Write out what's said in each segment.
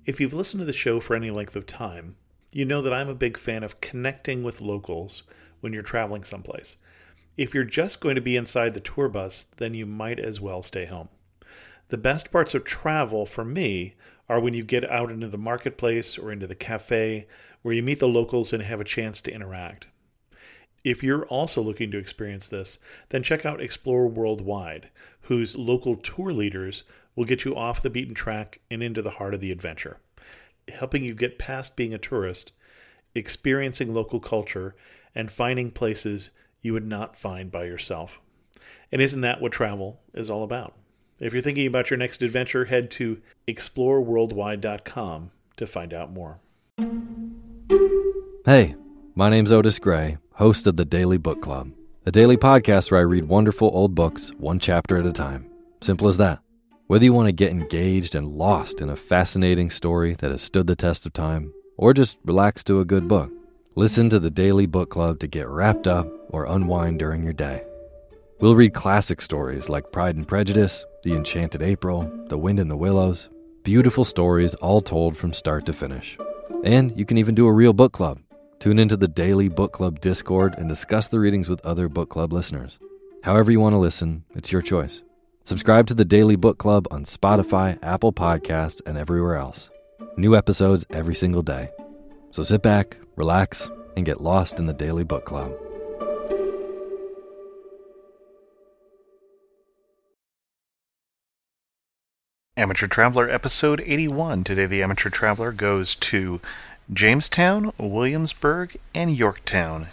If you've listened to the show for any length of time, you know that I'm a big fan of connecting with locals when you're traveling someplace. If you're just going to be inside the tour bus, then you might as well stay home. The best parts of travel for me are when you get out into the marketplace or into the cafe where you meet the locals and have a chance to interact. If you're also looking to experience this, then check out Explore Worldwide, whose local tour leaders will get you off the beaten track and into the heart of the adventure, helping you get past being a tourist, experiencing local culture, and finding places you would not find by yourself. And isn't that what travel is all about? If you're thinking about your next adventure, head to exploreworldwide.com to find out more. Hey, my name's Otis Gray, host of the Daily Book Club, a daily podcast where I read wonderful old books one chapter at a time. Simple as that. Whether you want to get engaged and lost in a fascinating story that has stood the test of time, or just relax to a good book, listen to the Daily Book Club to get wrapped up or unwind during your day. We'll read classic stories like Pride and Prejudice, The Enchanted April, The Wind in the Willows, beautiful stories all told from start to finish. And you can even do a real book club. Tune into the Daily Book Club Discord and discuss the readings with other book club listeners. However you want to listen, it's your choice. Subscribe to the Daily Book Club on Spotify, Apple Podcasts, and everywhere else. New episodes every single day. So sit back, relax, and get lost in the Daily Book Club. Amateur Traveler, episode 81. Today the Amateur Traveler goes to Jamestown, Williamsburg, and Yorktown.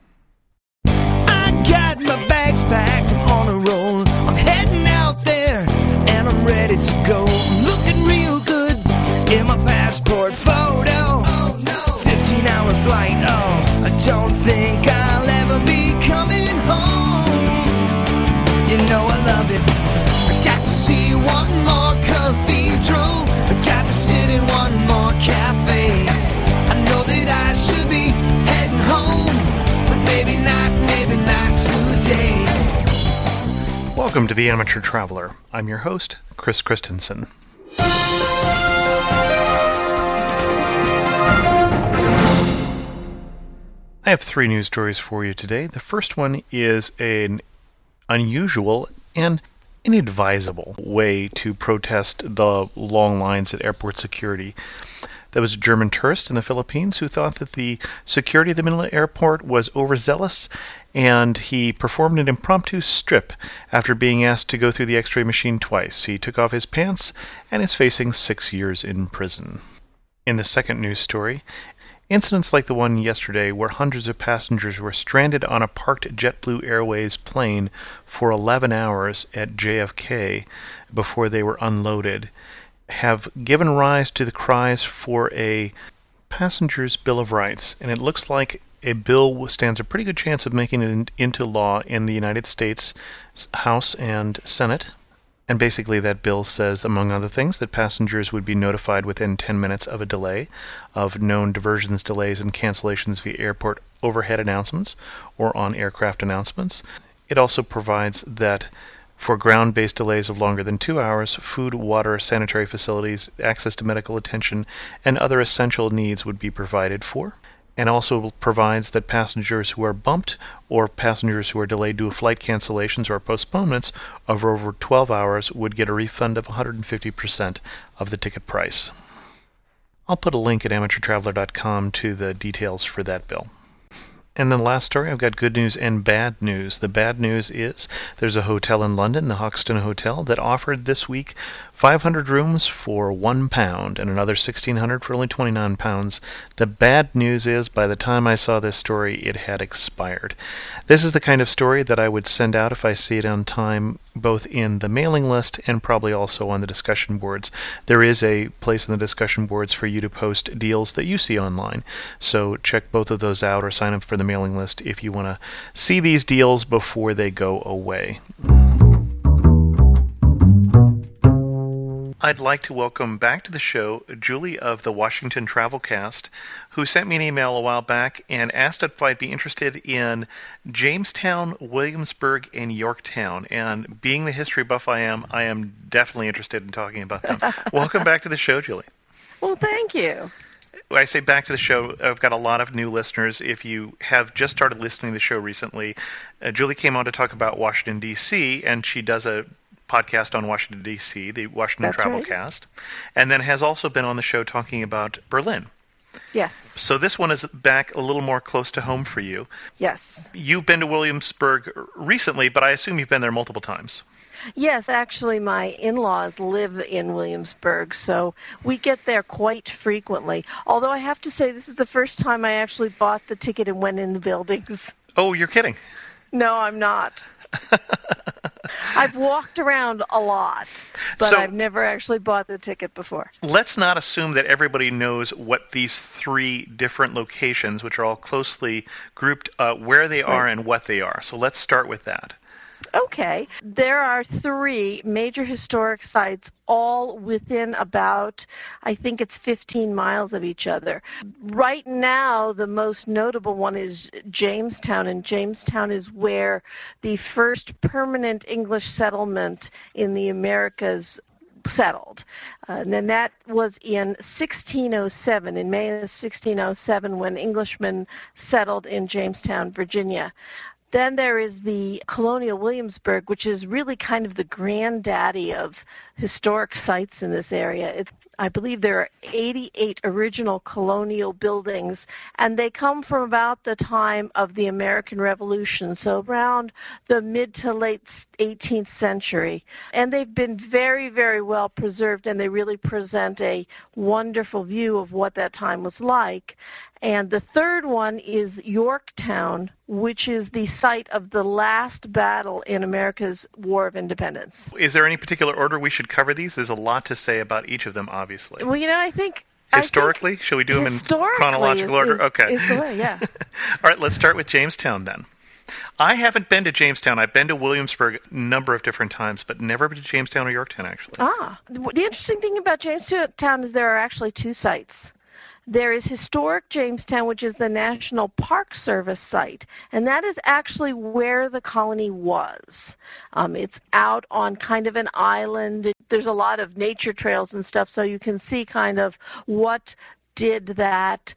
I got my bags packed, I'm on a roll. I'm heading out there, and I'm ready to go. I'm looking real good in my passport photo. Oh no, 15-hour flight, oh, I don't think I'll ever be coming home. You know I love it. I got to see one more cathedral. I got to sit in one more cafe. I know that I should be heading home, but maybe not today. Welcome to the Amateur Traveler. I'm your host, Chris Christensen. I have 3 news stories for you today. The first one is an unusual and inadvisable way to protest the long lines at airport security. There was a German tourist in the Philippines who thought that the security of the Manila airport was overzealous, and he performed an impromptu strip after being asked to go through the x-ray machine twice. He took off his pants and is facing 6 years in prison. In the second news story, incidents like the one yesterday where hundreds of passengers were stranded on a parked JetBlue Airways plane for 11 hours at JFK before they were unloaded have given rise to the cries for a passenger's Bill of Rights, and it looks like a bill stands a pretty good chance of making it into law in the United States House and Senate. And basically that bill says, among other things, that passengers would be notified within 10 minutes of a delay of known diversions, delays, and cancellations via airport overhead announcements or on aircraft announcements. It also provides that for ground-based delays of longer than 2 hours, food, water, sanitary facilities, access to medical attention, and other essential needs would be provided for. And also provides that passengers who are bumped or passengers who are delayed due to flight cancellations or postponements of over 12 hours would get a refund of 150% of the ticket price. I'll put a link at amateurtraveler.com to the details for that bill. And then last story, I've got good news and bad news. The bad news is there's a hotel in London, the Hoxton Hotel, that offered this week 500 rooms for £1 and another 1,600 for only £29. The bad news is by the time I saw this story, it had expired. This is the kind of story that I would send out if I see it on time, both in the mailing list and probably also on the discussion boards. There is a place in the discussion boards for you to post deals that you see online. So check both of those out or sign up for the mailing list if you want to see these deals before they go away. I'd like to welcome back to the show Julie of the Washington Travelcast, who sent me an email a while back and asked if I'd be interested in Jamestown, Williamsburg, and Yorktown. And being the history buff I am definitely interested in talking about them. Welcome back to the show, Julie. Well, thank you. I say back to the show, I've got a lot of new listeners. If you have just started listening to the show recently, Julie came on to talk about Washington, D.C., and she does a podcast on Washington, D.C., the Washington Travelcast, and then has also been on the show talking about Berlin. Yes. So this one is back a little more close to home for you. Yes. You've been to Williamsburg recently, but I assume you've been there multiple times. Yes, actually, my in-laws live in Williamsburg, so we get there quite frequently. Although I have to say, this is the first time I actually bought the ticket and went in the buildings. Oh, you're kidding. No, I'm not. I've walked around a lot, but I've never actually bought the ticket before. Let's not assume that everybody knows what these three different locations, which are all closely grouped, where they are and what they are. So let's start with that. Okay. There are three major historic sites, all within about, I think it's 15 miles of each other. Right now, the most notable one is Jamestown, and Jamestown is where the first permanent English settlement in the Americas settled. And then that was in 1607, in May of 1607, when Englishmen settled in Jamestown, Virginia. Then there is the Colonial Williamsburg, which is really kind of the granddaddy of historic sites in this area. I believe there are 88 original colonial buildings, and they come from about the time of the American Revolution, so around the mid to late 18th century. And they've been very, very well preserved, and they really present a wonderful view of what that time was like. And the third one is Yorktown, which is the site of the last battle in America's War of Independence. Is there any particular order we should cover these? There's a lot to say about each of them, obviously. Well, I think... Historically? Should we do them in chronological order? Okay. Is the way, yeah. All right, let's start with Jamestown then. I haven't been to Jamestown. I've been to Williamsburg a number of different times, but never been to Jamestown or Yorktown, actually. The interesting thing about Jamestown is there are actually two sites. There is historic Jamestown, which is the National Park Service site, and that is actually where the colony was. It's out on kind of an island. There's a lot of nature trails and stuff, so you can see kind of what did that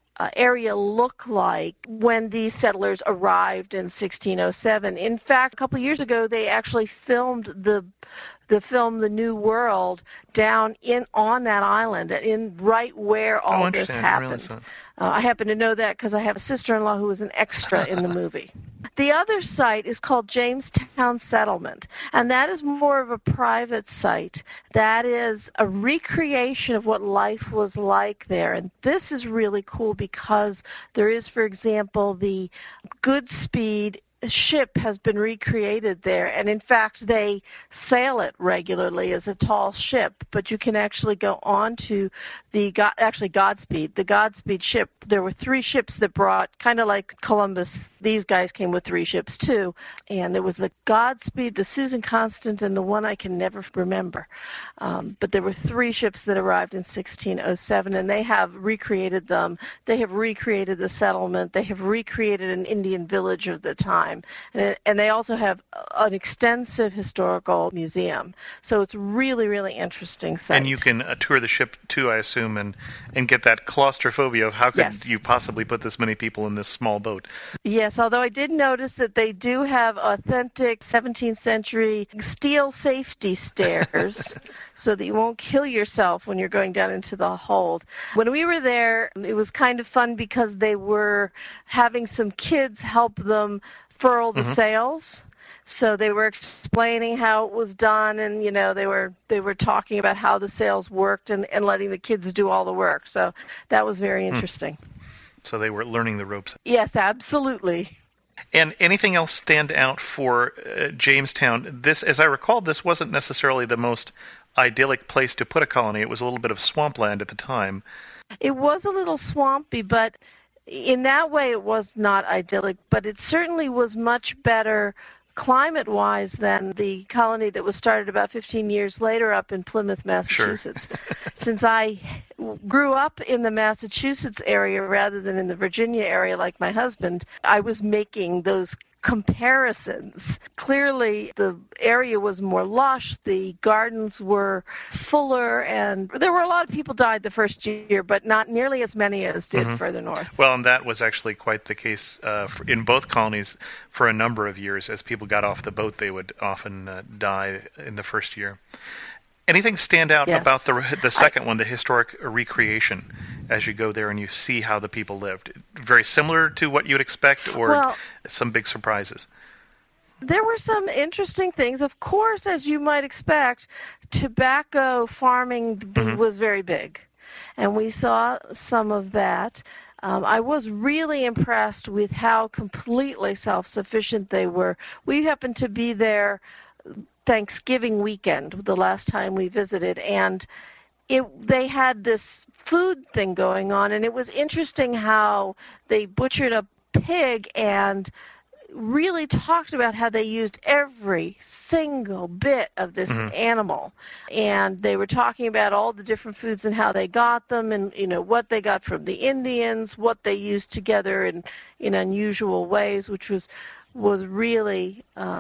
area look like when these settlers arrived in 1607. In fact, a couple of years ago, they actually filmed the film The New World down on that island, in right where all this happened. I happen to know that because I have a sister-in-law who was an extra in the movie. The other site is called Jamestown Settlement, and that is more of a private site. That is a recreation of what life was like there, and this is really cool because there is, for example, the Goodspeed ship has been recreated there, and in fact they sail it regularly as a tall ship, but you can actually go on to the Godspeed ship. There were three ships that brought, kind of like Columbus, these guys came with three ships too, and there was the Godspeed, the Susan Constant, and the one I can never remember, but there were three ships that arrived in 1607, and they have recreated them. They have recreated the settlement. They have recreated an Indian village of the time. And they also have an extensive historical museum. So it's really, really interesting site. And you can tour the ship, too, I assume, and get that claustrophobia of how could you possibly put this many people in this small boat. Yes, although I did notice that they do have authentic 17th century steel safety stairs so that you won't kill yourself when you're going down into the hold. When we were there, it was kind of fun because they were having some kids help them furl the sails. So they were explaining how it was done, and they were talking about how the sails worked and letting the kids do all the work. So that was very interesting. So they were learning the ropes. Yes, absolutely. And anything else stand out for Jamestown? This, as I recall, this wasn't necessarily the most idyllic place to put a colony. It was a little bit of swampland at the time. It was a little swampy, but in that way it was not idyllic, but it certainly was much better climate-wise than the colony that was started about 15 years later up in Plymouth, Massachusetts. Sure. Since I grew up in the Massachusetts area rather than in the Virginia area like my husband, I was making those comparisons. Clearly, the area was more lush, the gardens were fuller, and there were a lot of people died the first year, but not nearly as many as did further north. Well, and that was actually quite the case in both colonies for a number of years. As people got off the boat, they would often die in the first year. Anything stand out about the second one, the historic recreation, as you go there and you see how the people lived? Very similar to what you'd expect, or some big surprises? There were some interesting things. Of course, as you might expect, tobacco farming was very big, and we saw some of that. I was really impressed with how completely self-sufficient they were. We happened to be there Thanksgiving weekend, the last time we visited, and they had this food thing going on, and it was interesting how they butchered a pig and really talked about how they used every single bit of this animal. And they were talking about all the different foods and how they got them, and what they got from the Indians, what they used together in unusual ways, which was really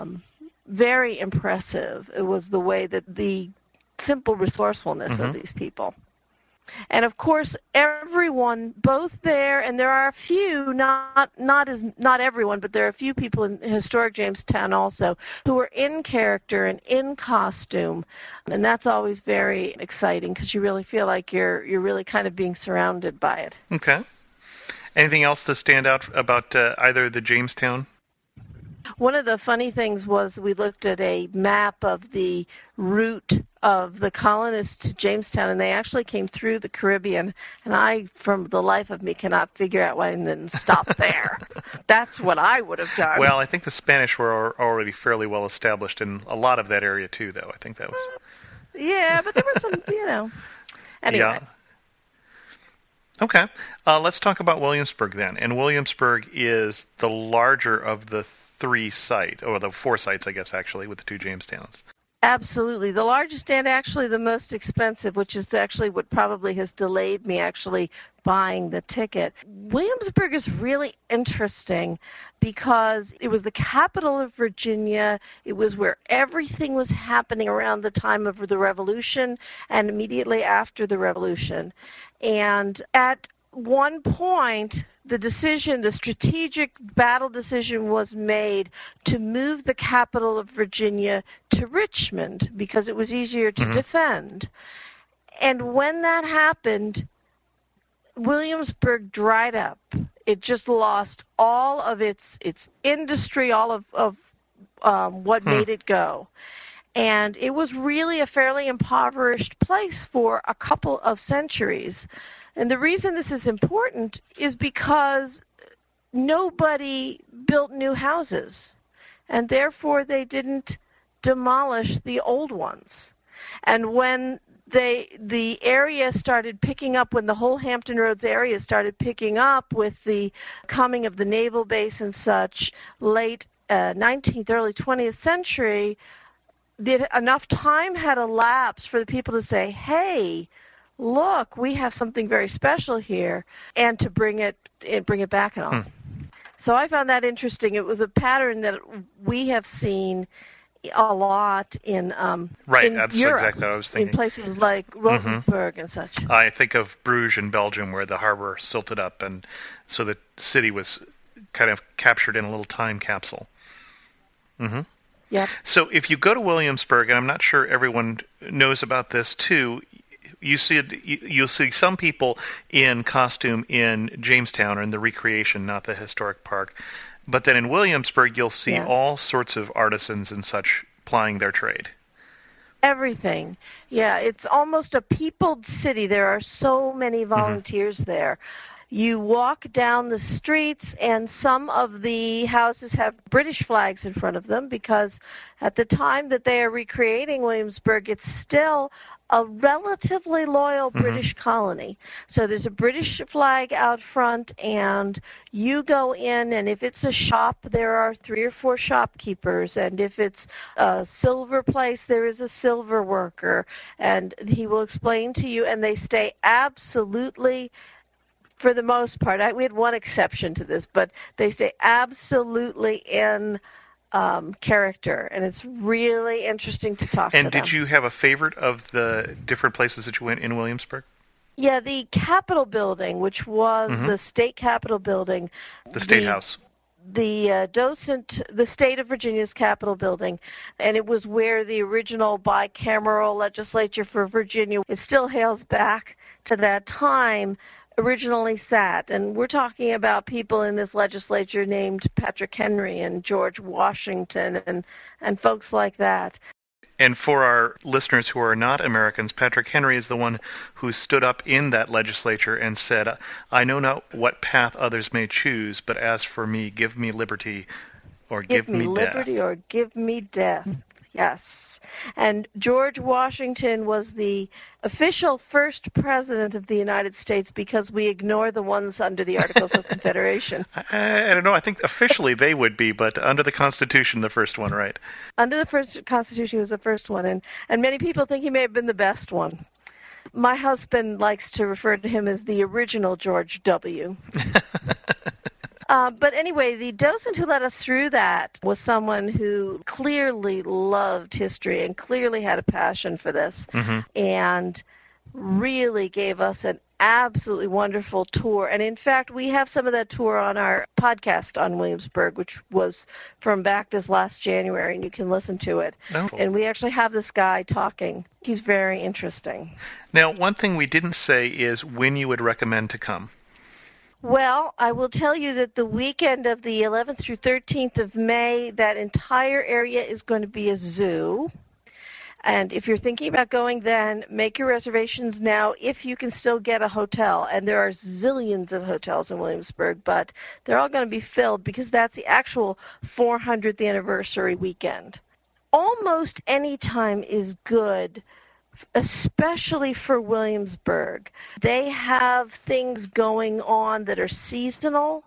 very impressive. It was the way that the simple resourcefulness of these people. And of course, everyone, both there, and there are a few, not everyone, but there are a few people in historic Jamestown also who are in character and in costume, and that's always very exciting because you really feel like you're really kind of being surrounded by it. Okay. Anything else to stand out about either the Jamestown? One of the funny things was we looked at a map of the route of the colonists to Jamestown, and they actually came through the Caribbean, and I, from the life of me, cannot figure out why they didn't stop there. That's what I would have done. Well, I think the Spanish were already fairly well established in a lot of that area, too, though. I think that was... Yeah, but there was some, Anyway. Yeah. Okay. Let's talk about Williamsburg, then. And Williamsburg is the larger of the three sites, or the four sites, I guess, actually, with the two Jamestowns. Absolutely. The largest and actually the most expensive, which is actually what probably has delayed me actually buying the ticket. Williamsburg is really interesting because it was the capital of Virginia. It was where everything was happening around the time of the Revolution and immediately after the Revolution. And at one point, the strategic battle decision was made to move the capital of Virginia to Richmond because it was easier to defend. And when that happened, Williamsburg dried up. It just lost all of its industry, all of what made it go. And it was really a fairly impoverished place for a couple of centuries. And the reason this is important is because nobody built new houses, and therefore they didn't demolish the old ones. And when the area started picking up, when the whole Hampton Roads area started picking up with the coming of the naval base and such, late 19th, early 20th century, enough time had elapsed for the people to say, hey, look, we have something very special here, and to bring it back and all. So I found that interesting. It was a pattern that we have seen a lot in that's Europe, exactly what I was thinking. in places like Rothenburg and such. I think of Bruges in Belgium, where the harbor silted up, and so the city was kind of captured in a little time capsule. Yep. So if you go to Williamsburg, and I'm not sure everyone knows about this too, you'll see some people in costume in Jamestown or in the recreation, not the historic park. But then in Williamsburg, you'll see all sorts of artisans and such plying their trade. Everything. Yeah, it's almost a peopled city. There are so many volunteers there. You walk down the streets, and some of the houses have British flags in front of them because at the time that they are recreating Williamsburg, it's still a relatively loyal British colony. So there's a British flag out front, and you go in, and if it's a shop, there are 3 or 4 shopkeepers, and if it's a silver place, there is a silver worker, and he will explain to you, and they stay absolutely For the most part. We had one exception to this, but they stay absolutely in character, and it's really interesting to talk to them. And did you have a favorite of the different places that you went in Williamsburg? Yeah, the Capitol building, which was the state Capitol building. The State House. The state of Virginia's Capitol building, and it was where the original bicameral legislature for Virginia, it still hails back to that time, originally sat. And we're talking about people in this legislature named Patrick Henry and George Washington and folks like that. And for our listeners who are not Americans, Patrick Henry is the one who stood up in that legislature and said, "I know not what path others may choose, but as for me, give me liberty or give me death." Liberty or give me death. Yes. And George Washington was the official first president of the United States because we ignore the ones under the Articles of Confederation. I don't know. I think officially they would be, but under the Constitution, the first one, right? Under the first Constitution, he was the first one, and many people think he may have been the best one. My husband likes to refer to him as the original George W. But anyway, the docent who led us through that was someone who clearly loved history and clearly had a passion for this, and really gave us an absolutely wonderful tour. And in fact, we have some of that tour on our podcast on Williamsburg, which was from back this last January, and you can listen to it. Oh. And we actually have this guy talking. He's very interesting. Now, one thing we didn't say is when you would recommend to come. Well, I will tell you that the weekend of the 11th through 13th of May, that entire area is going to be a zoo. And if you're thinking about going then, make your reservations now if you can still get a hotel. And there are zillions of hotels in Williamsburg, but they're all going to be filled because that's the actual 400th anniversary weekend. Almost any time is good, especially for Williamsburg. They have things going on that are seasonal.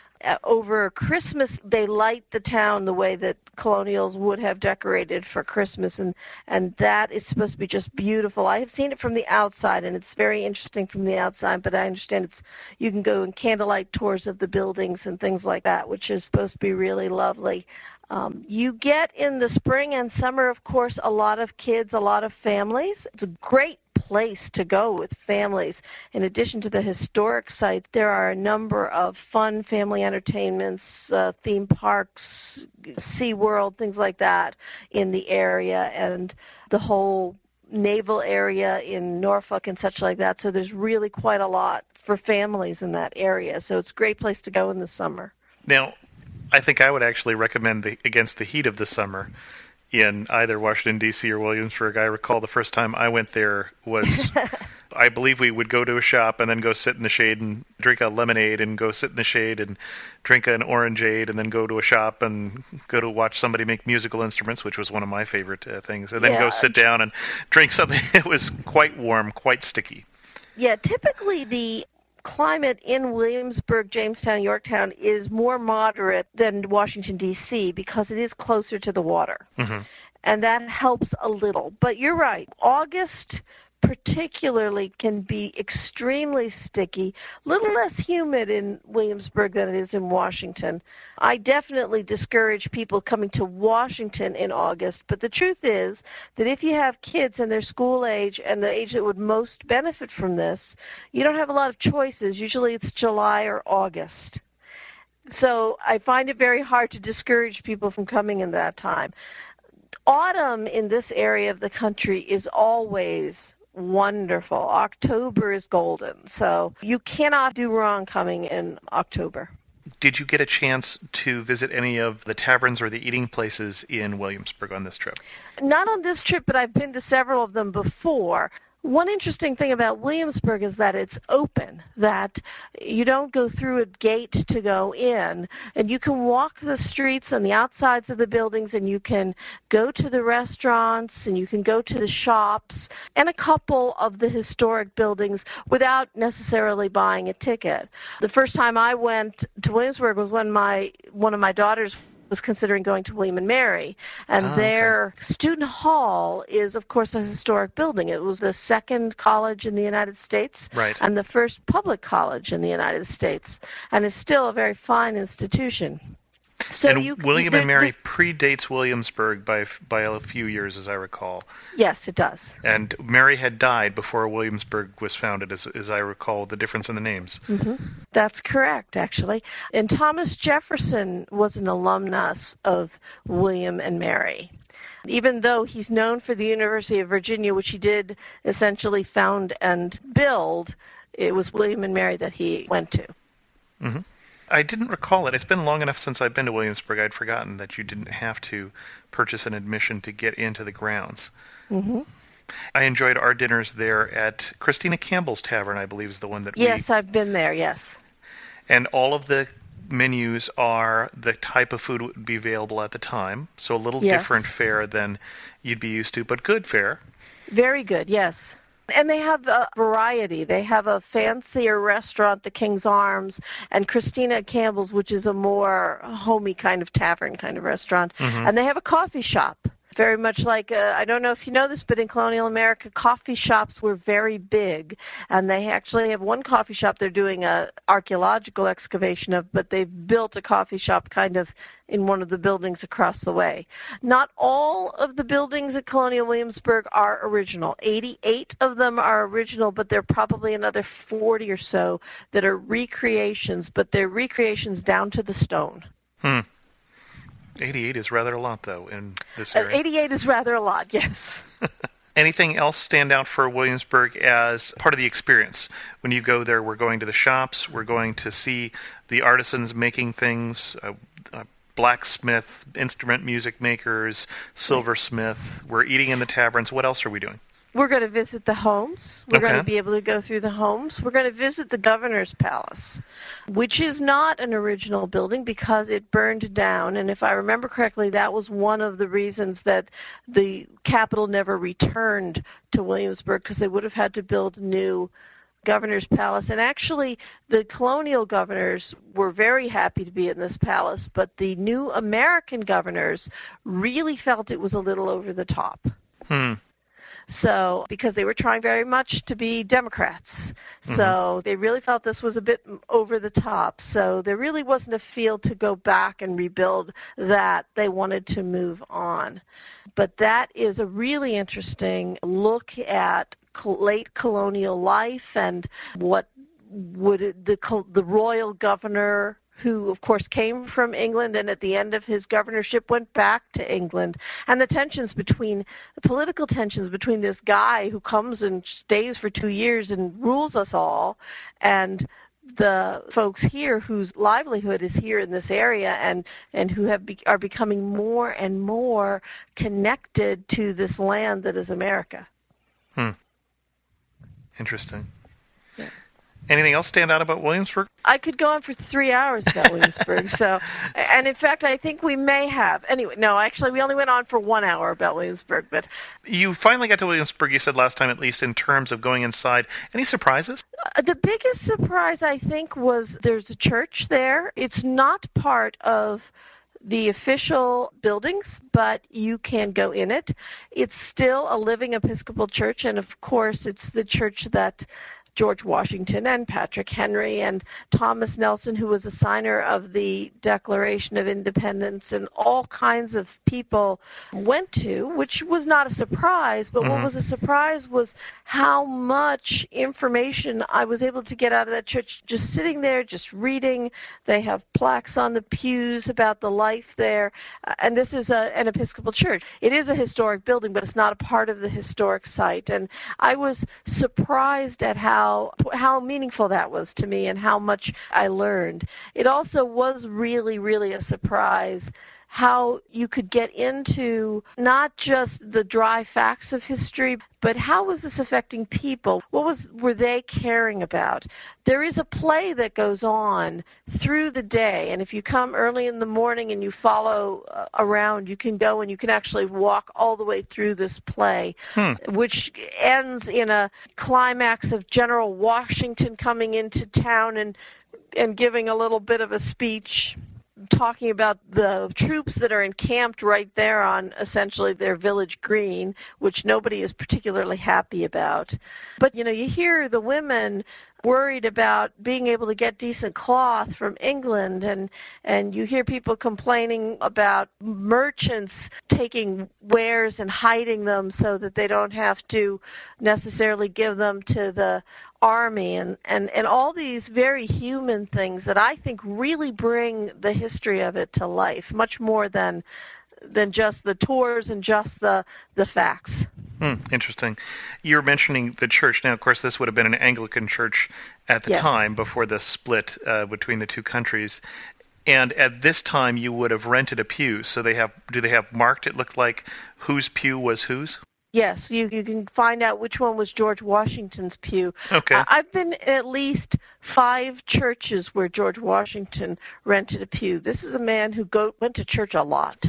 Over Christmas, they light the town the way that colonials would have decorated for Christmas, and that is supposed to be just beautiful. I have seen it from the outside, and it's very interesting from the outside, but I understand you can go in candlelight tours of the buildings and things like that, which is supposed to be really lovely. You get in the spring and summer, of course, a lot of kids, a lot of families. It's a great place to go with families. In addition to the historic sites, there are a number of fun family entertainments, theme parks, SeaWorld, things like that in the area, and the whole naval area in Norfolk and such like that. So there's really quite a lot for families in that area. So it's a great place to go in the summer. Now, I think I would actually recommend against the heat of the summer in either Washington, D.C. or Williamsburg. I recall the first time I went there was, I believe we would go to a shop and then go sit in the shade and drink a lemonade and go sit in the shade and drink an orangeade and then go to a shop and go to watch somebody make musical instruments, which was one of my favorite things, and then go sit down and drink something that was quite warm, quite sticky. Yeah, typically the climate in Williamsburg, Jamestown, Yorktown is more moderate than Washington, D.C. because it is closer to the water. And that helps a little. But you're right. August particularly can be extremely sticky, a little less humid in Williamsburg than it is in Washington. I definitely discourage people coming to Washington in August, but the truth is that if you have kids and they're school age and the age that would most benefit from this, you don't have a lot of choices. Usually it's July or August. So I find it very hard to discourage people from coming in that time. Autumn in this area of the country is always wonderful. October is golden, so you cannot do wrong coming in October. Did you get a chance to visit any of the taverns or the eating places in Williamsburg on this trip? Not on this trip, but I've been to several of them before. One interesting thing about Williamsburg is that it's open, that you don't go through a gate to go in, and you can walk the streets on the outsides of the buildings, and you can go to the restaurants, and you can go to the shops, and a couple of the historic buildings without necessarily buying a ticket. The first time I went to Williamsburg was when one of my daughters was considering going to William and Mary. And their student hall is, of course, a historic building. It was the second college in the United States and the first public college in the United States, and is still a very fine institution. So and William and Mary predates Williamsburg by a few years, as I recall. Yes, it does. And Mary had died before Williamsburg was founded, as I recall, the difference in the names. Mm-hmm. That's correct, actually. And Thomas Jefferson was an alumnus of William and Mary. Even though he's known for the University of Virginia, which he did essentially found and build, it was William and Mary that he went to. Mm-hmm. I didn't recall it. It's been long enough since I've been to Williamsburg. I'd forgotten that you didn't have to purchase an admission to get into the grounds. Mm-hmm. I enjoyed our dinners there at Christina Campbell's Tavern, I believe is the one that Yes, I've been there, yes. And all of the menus are the type of food would be available at the time, so a little different fare than you'd be used to, but good fare. Very good, yes. And they have a variety. They have a fancier restaurant, the King's Arms, and Christina Campbell's, which is a more homey kind of tavern kind of restaurant. Mm-hmm. And they have a coffee shop. Very much like, I don't know if you know this, but in colonial America, coffee shops were very big. And they actually have one coffee shop they're doing an archaeological excavation of, but they've built a coffee shop kind of in one of the buildings across the way. Not all of the buildings at Colonial Williamsburg are original. 88 of them are original, but there are probably another 40 or so that are recreations, but they're recreations down to the stone. 88 is rather a lot, though, in this area. 88 is rather a lot, yes. Anything else stand out for Williamsburg as part of the experience? When you go there, we're going to the shops, we're going to see the artisans making things, blacksmith, instrument music makers, silversmith. We're eating in the taverns. What else are we doing? We're going to visit the homes. We're going to be able to go through the homes. We're going to visit the governor's palace, which is not an original building because it burned down. And if I remember correctly, that was one of the reasons that the capital never returned to Williamsburg, because they would have had to build a new governor's palace. And actually, the colonial governors were very happy to be in this palace, but the new American governors really felt it was a little over the top. So, because they were trying very much to be Democrats. So they really felt this was a bit over the top. So there really wasn't a field to go back and rebuild that. They wanted to move on. But that is a really interesting look at late colonial life and what would the royal governor, who, of course, came from England and at the end of his governorship went back to England, and the political tensions between this guy who comes and stays for 2 years and rules us all, and the folks here whose livelihood is here in this area and who are becoming more and more connected to this land that is America. Interesting. Anything else stand out about Williamsburg? I could go on for 3 hours about Williamsburg. And in fact, I think we may have. Anyway, no, actually, we only went on for 1 hour about Williamsburg. But you finally got to Williamsburg, you said last time, at least in terms of going inside. Any surprises? The biggest surprise, I think, was there's a church there. It's not part of the official buildings, but you can go in it. It's still a living Episcopal church, and of course, it's the church that George Washington and Patrick Henry and Thomas Nelson, who was a signer of the Declaration of Independence, and all kinds of people went to, which was not a surprise. But what was a surprise was how much information I was able to get out of that church just sitting there, just reading. They have plaques on the pews about the life there. And this is an Episcopal church. It is a historic building, but it's not a part of the historic site. And I was surprised at how meaningful that was to me and how much I learned. It also was really, really a surprise how you could get into not just the dry facts of history, but how was this affecting people? What were they caring about? There is a play that goes on through the day, and if you come early in the morning and you follow around, you can go and you can actually walk all the way through this play, which ends in a climax of General Washington coming into town and giving a little bit of a speech. talking about the troops that are encamped right there on essentially their village green, which nobody is particularly happy about. But, you hear the women worried about being able to get decent cloth from England, and you hear people complaining about merchants taking wares and hiding them so that they don't have to necessarily give them to the army, and all these very human things that I think really bring the history of it to life, much more than just the tours and just the facts. Interesting. You're mentioning the church. Now, of course, this would have been an Anglican church at the time before the split between the two countries. And at this time, you would have rented a pew. So do they have marked, it looked like, whose pew was whose? Yes, you can find out which one was George Washington's pew. Okay. I've been in at least 5 churches where George Washington rented a pew. This is a man who went to church a lot.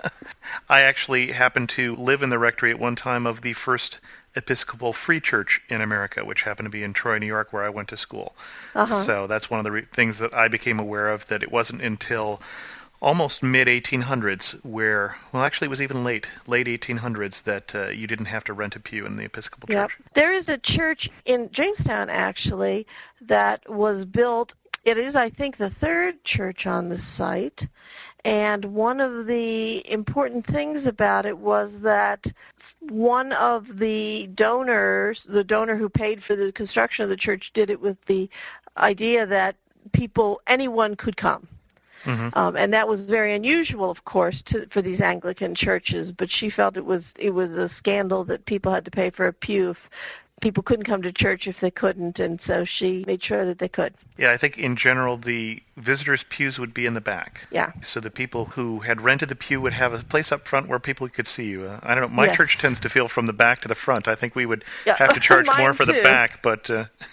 I actually happened to live in the rectory at one time of the first Episcopal Free Church in America, which happened to be in Troy, New York, where I went to school. So that's one of the things that I became aware of, that it wasn't until almost mid-1800s where, well, actually it was even late 1800s, that you didn't have to rent a pew in the Episcopal Church. There is a church in Jamestown, actually, that was built. It is, I think, the 3rd church on the site. And one of the important things about it was that one of the donors, the donor who paid for the construction of the church, did it with the idea that anyone could come. And that was very unusual, of course, for these Anglican churches. But she felt it was a scandal that people had to pay for a pew if people couldn't come to church if they couldn't, and so she made sure that they could. Yeah, I think in general the visitors' pews would be in the back. Yeah. So the people who had rented the pew would have a place up front where people could see you. I don't know. My church tends to feel from the back to the front. I think we would have to charge more for the back, but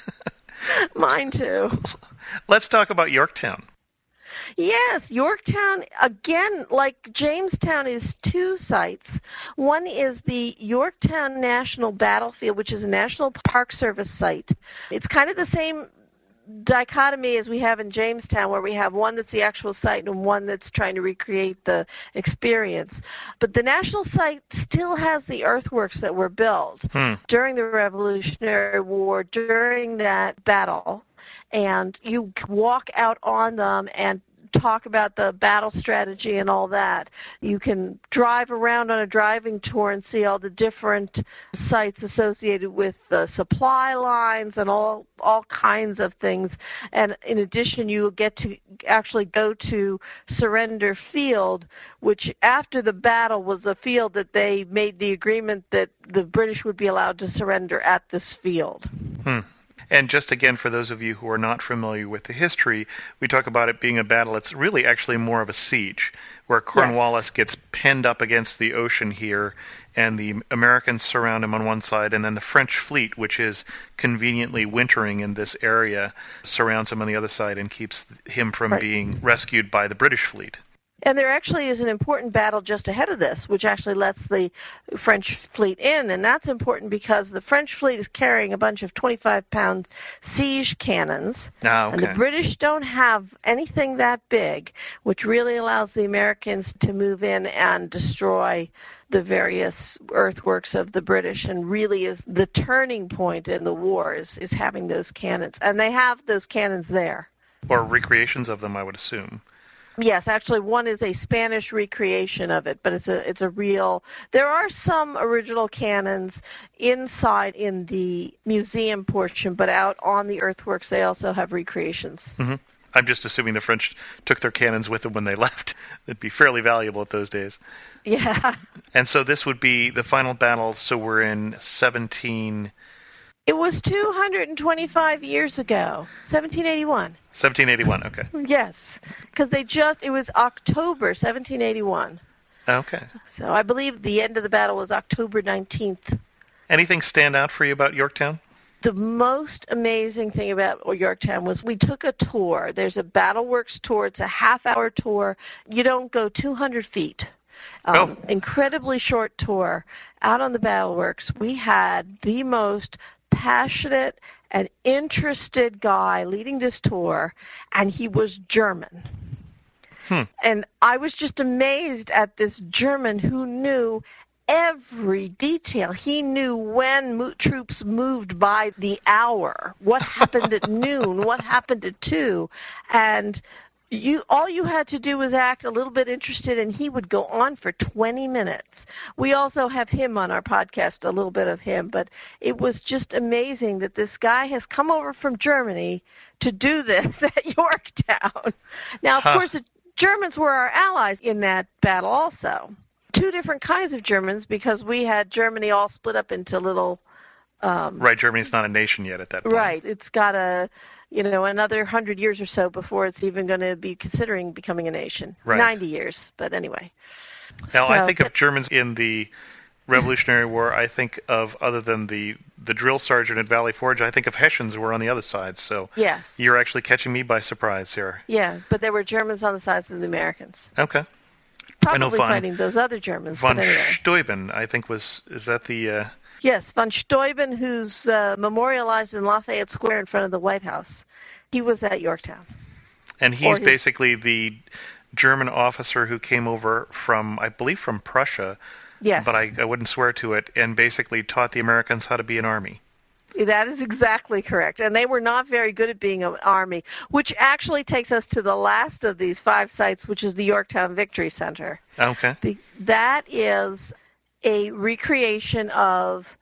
Mine too. Let's talk about Yorktown. Yes, Yorktown, again, like Jamestown, is 2 sites. One is the Yorktown National Battlefield, which is a National Park Service site. It's kind of the same dichotomy as we have in Jamestown, where we have one that's the actual site and one that's trying to recreate the experience. But the national site still has the earthworks that were built during the Revolutionary War, during that battle. And you walk out on them and talk about the battle strategy and all that. You can drive around on a driving tour and see all the different sites associated with the supply lines and all kinds of things. And in addition, you get to actually go to Surrender Field, which after the battle was the field that they made the agreement that the British would be allowed to surrender at this field. And just again, for those of you who are not familiar with the history, we talk about it being a battle. It's really actually more of a siege, where Cornwallis gets penned up against the ocean here, and the Americans surround him on one side, and then the French fleet, which is conveniently wintering in this area, surrounds him on the other side and keeps him from being rescued by the British fleet. And there actually is an important battle just ahead of this, which actually lets the French fleet in. And that's important because the French fleet is carrying a bunch of 25-pound siege cannons. And the British don't have anything that big, which really allows the Americans to move in and destroy the various earthworks of the British, and really is the turning point in the war is having those cannons. And they have those cannons there. Or recreations of them, I would assume. Yes, actually, one is a Spanish recreation of it, but it's a real. There are some original cannons inside in the museum portion, but out on the earthworks, they also have recreations. I'm just assuming the French took their cannons with them when they left. It'd be fairly valuable at those days. Yeah. And so this would be the final battle. So we're in 17. It was 225 years ago, 1781. 1781, okay. Yes, because it was October 1781. Okay. So I believe the end of the battle was October 19th. Anything stand out for you about Yorktown? The most amazing thing about Yorktown was we took a tour. There's a Battleworks tour. It's a half-hour tour. You don't go 200 feet. Incredibly short tour out on the Battleworks. We had the most passionate and interested guy leading this tour, and he was German. And I was just amazed at this German who knew every detail. He knew when troops moved by the hour, what happened at noon, what happened at 2, and all you had to do was act a little bit interested, and he would go on for 20 minutes. We also have him on our podcast, a little bit of him, but it was just amazing that this guy has come over from Germany to do this at Yorktown. Now, of course, the Germans were our allies in that battle also. Two different kinds of Germans, because we had Germany all split up into little... right, Germany's not a nation yet at that point. Right, it's got another 100 years or so before it's even going to be considering becoming a nation. Right. 90 years, but anyway. Now, I think of Germans in the Revolutionary War, I think of, other than the drill sergeant at Valley Forge, I think of Hessians who were on the other side. So yes. You're actually catching me by surprise here. Yeah, but there were Germans on the sides of the Americans. Okay. Probably fighting those other Germans. Von but anyway. Steuben, I think, is that the... Yes, von Steuben, who's memorialized in Lafayette Square in front of the White House. He was at Yorktown. And he's basically the German officer who came over from, I believe, from Prussia. Yes. But I wouldn't swear to it, and basically taught the Americans how to be an army. That is exactly correct. And they were not very good at being an army, which actually takes us to the last of these 5 sites, which is the Yorktown Victory Center. Okay. That is a recreation of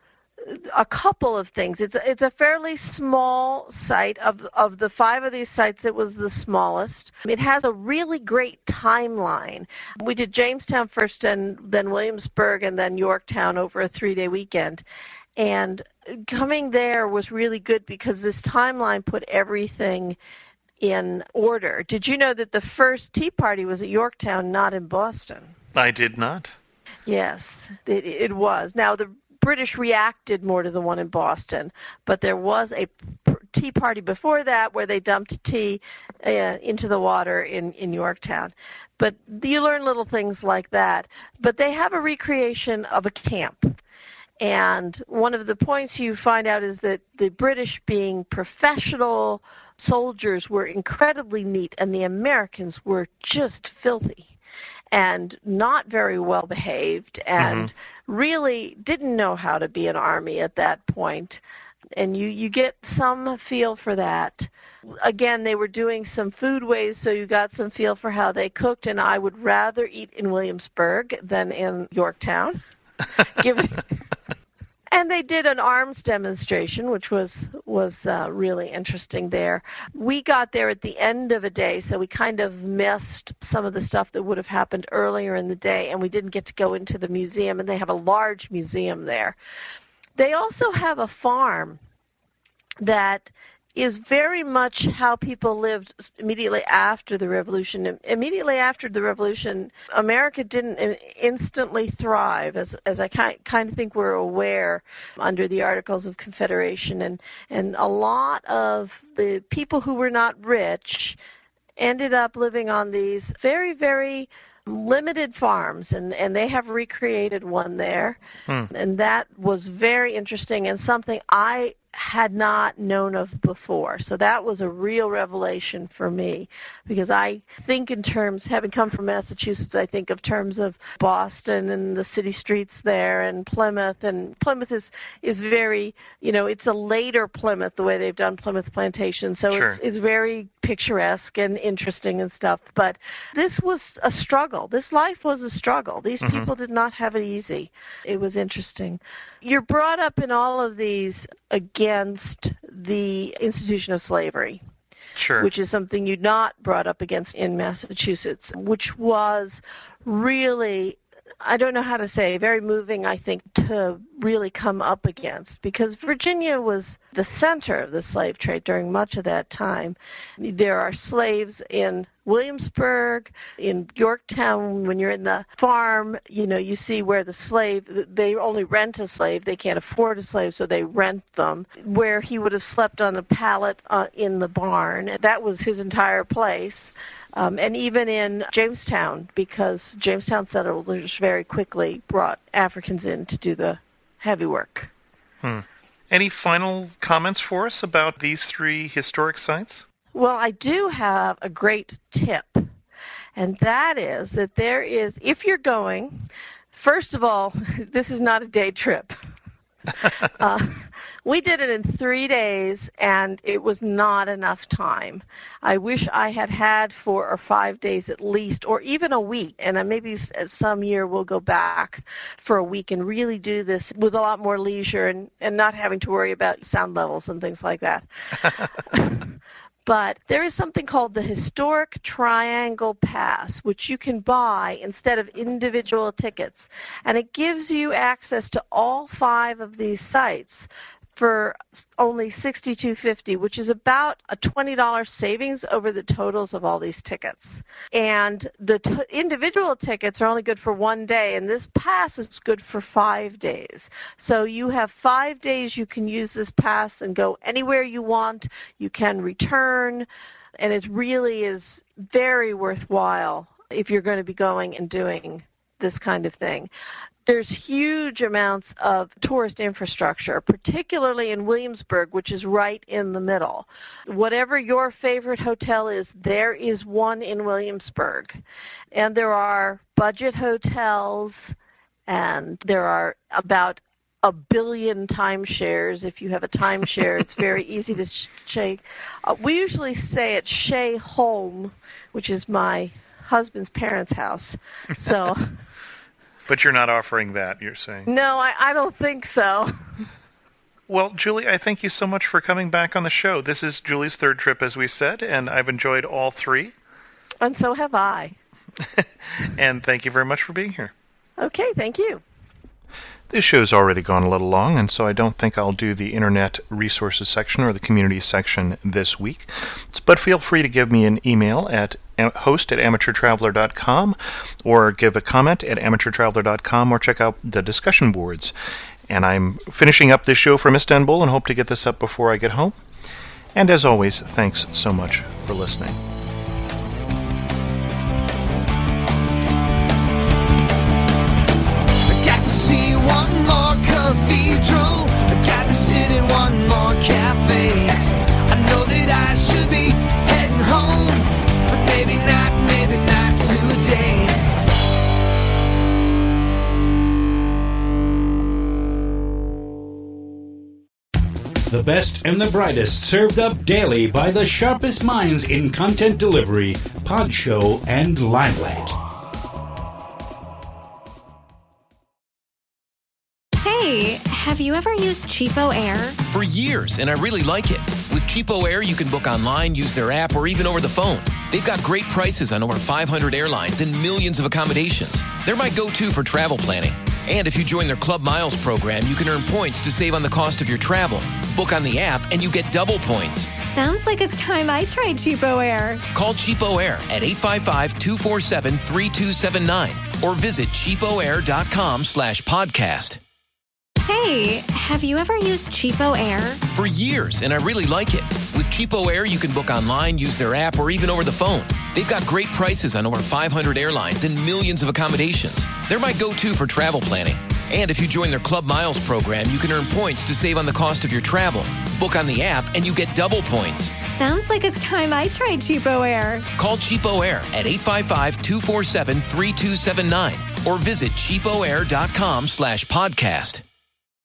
a couple of things. It's a fairly small site. Of the 5 of these sites, it was the smallest. It has a really great timeline. We did Jamestown first, and then Williamsburg, and then Yorktown over a 3-day weekend. And coming there was really good because this timeline put everything in order. Did you know that the first Tea Party was at Yorktown, not in Boston? I did not. Yes, it was. Now, the British reacted more to the one in Boston, but there was a tea party before that where they dumped tea into the water in Yorktown. But you learn little things like that. But they have a recreation of a camp. And one of the points you find out is that the British, being professional soldiers, were incredibly neat, and the Americans were just filthy and not very well behaved, and really didn't know how to be an army at that point. And you get some feel for that. Again, they were doing some foodways, so you got some feel for how they cooked, and I would rather eat in Williamsburg than in Yorktown. And they did an arms demonstration, which was really interesting there. We got there at the end of a day, so we kind of missed some of the stuff that would have happened earlier in the day, and we didn't get to go into the museum, and they have a large museum there. They also have a farm that is very much how people lived immediately after the Revolution. Immediately after the Revolution, America didn't instantly thrive, as I kind of think we're aware under the Articles of Confederation. And a lot of the people who were not rich ended up living on these very, very limited farms, and they have recreated one there. And that was very interesting and something I had not known of before. So that was a real revelation for me, because I think in terms, having come from Massachusetts, I think of terms of Boston and the city streets there, and Plymouth is very, it's a later Plymouth, the way they've done Plymouth Plantation. So sure. It's very picturesque and interesting and stuff. But this was a struggle. This life was a struggle. These people did not have it easy. It was interesting. You're brought up in all of these against the institution of slavery, sure, which is something you'd not brought up against in Massachusetts, which was really, I don't know how to say, very moving, I think, to really come up against, because Virginia was the center of the slave trade during much of that time. There are slaves in Williamsburg, in Yorktown. When you're in the farm, you see where the slave, they only rent a slave. They can't afford a slave, so they rent them. Where he would have slept on a pallet in the barn. That was his entire place. And even in Jamestown, because Jamestown settlers very quickly brought Africans in to do the heavy work. Any final comments for us about these 3 historic sites? Well, I do have a great tip, And that is that there is, if you're going, first of all, this is not a day trip. We did it in 3 days, and it was not enough time. I wish I had 4 or 5 days at least, or even a week. And maybe some year we'll go back for a week and really do this with a lot more leisure and not having to worry about sound levels and things like that. But there is something called the Historic Triangle Pass, which you can buy instead of individual tickets. And it gives you access to all 5 of these sites for only $62.50, which is about a $20 savings over the totals of all these tickets. And the individual tickets are only good for 1 day, and this pass is good for 5 days. So you have 5 days you can use this pass and go anywhere you want. You can return, and it really is very worthwhile if you're going to be going and doing this kind of thing. There's huge amounts of tourist infrastructure, particularly in Williamsburg, which is right in the middle. Whatever your favorite hotel is, there is one in Williamsburg. And there are budget hotels, and there are about 1 billion timeshares. If you have a timeshare, it's very easy to shake. We usually say it's Shea Home, which is my husband's parents' house. So... But you're not offering that, you're saying? No, I don't think so. Well, Julie, I thank you so much for coming back on the show. This is Julie's 3rd trip, as we said, and I've enjoyed all 3. And so have I. And thank you very much for being here. Okay, thank you. This show's already gone a little long, and so I don't think I'll do the Internet Resources section or the Community section this week. But feel free to give me an email at host@amateurtraveler.com or give a comment at amateurtraveler.com or check out the discussion boards. And I'm finishing up this show from Istanbul and hope to get this up before I get home. And as always, thanks so much for listening. One more cathedral, I got to sit in one more cafe. I know that I should be heading home, but maybe not today. The best and the brightest served up daily by the sharpest minds in content delivery, pod show, and limelight. Hey, have you ever used Cheapo Air? For years, and I really like it. With Cheapo Air, you can book online, use their app, or even over the phone. They've got great prices on over 500 airlines and millions of accommodations. They're my go-to for travel planning. And if you join their Club Miles program, you can earn points to save on the cost of your travel. Book on the app, and you get double points. Sounds like it's time I tried Cheapo Air. Call Cheapo Air at 855-247-3279 or visit cheapoair.com/podcast. Hey, have you ever used Cheapo Air? For years, and I really like it. With Cheapo Air, you can book online, use their app, or even over the phone. They've got great prices on over 500 airlines and millions of accommodations. They're my go-to for travel planning. And if you join their Club Miles program, you can earn points to save on the cost of your travel. Book on the app, and you get double points. Sounds like it's time I tried Cheapo Air. Call Cheapo Air at 855-247-3279 or visit cheapoair.com/podcast.